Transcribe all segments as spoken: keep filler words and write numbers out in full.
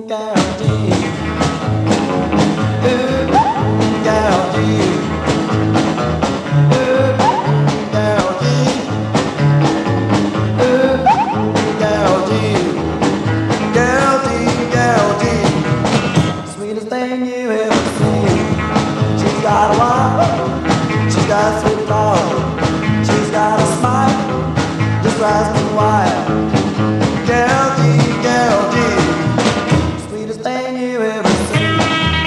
Geraldine, ooh, Geraldine, ooh, Geraldine, ooh, Geraldine, Geraldine, Geraldine, sweetest thing you ever seen. She's got a walk, she's got sweet love, she's got a smile, just drives me wild. Geraldine, Geraldine, sweetest thing you ever seen.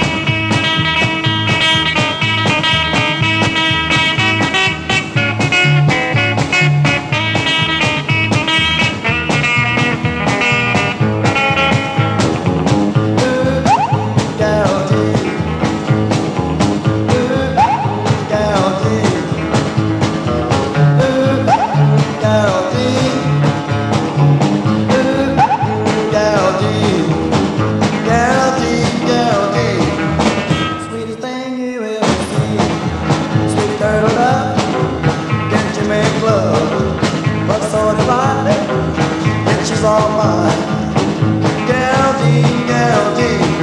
Ooh, Geraldine, ooh, Geraldine, ooh, Geraldine, ooh, Geraldine, Geraldine, Geraldine, sweetest thing you ever seen. Sweet turtle dove, didn't you make love? But so did I, and she's all mine. Geraldine, Geraldine,